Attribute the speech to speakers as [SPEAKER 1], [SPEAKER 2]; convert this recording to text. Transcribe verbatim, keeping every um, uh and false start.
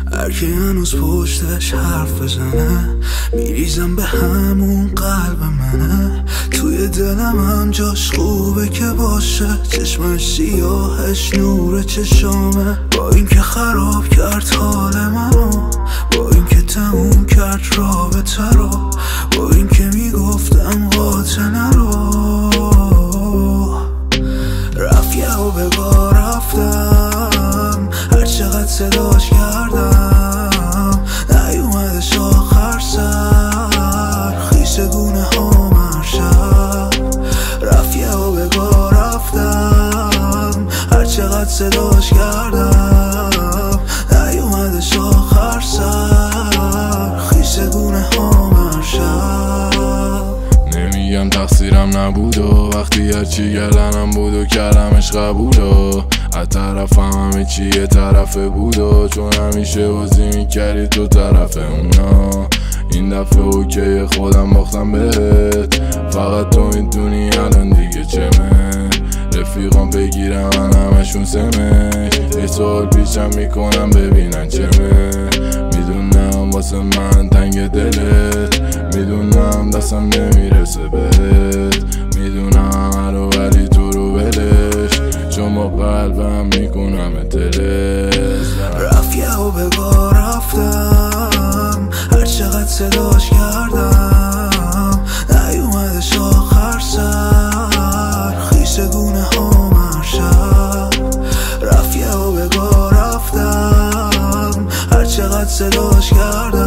[SPEAKER 1] هرکی هنوز پشتش حرف بزنه میریزم به همون قلب منه. توی دلم هم جاش خوبه که باشه، چشمش سیاهش نور چشامه. با اینکه خراب کرد حال منو، با اینکه تموم کرد رابطه رو، با اینکه میگفتم قاطع رو. رفت یه و بگاه رفتم، هر چقدر صداش کردم نیومدش آخر سر، خیس گونه ها مرشب. رفت یه و بگاه رفتم، هر چقدر صداش کردم نیومدش آخر سر، خیس گونه ها مرشب.
[SPEAKER 2] نمیگم تقصیرم نبود و وقتی هرچی گردنم بود و کردمش قبول و از طرفم همه چی یه طرفه بود و چون همیشه بازی میکردی تو طرف اونا، این دفعه اوکی خودم باختم بهت. فقط تو میدونی الان دیگه چمه، رفیقام بگیرم من همشون سمه. یه سوال پیشم میکنم ببینن چمه، میدونم واسه من تنگ دلت، میدونم دستم نمیرسه بهت، میدونم هرو ولی تو رو ولش، چون با قلبم میکنم تلش.
[SPEAKER 1] رفت یه و بگاه رفتم، هر چقدر صداش کردم نیومدش آخر سر، خیس گونه ها مرشب. رفت یه و بگاه رفتم، هر چقدر صداش کردم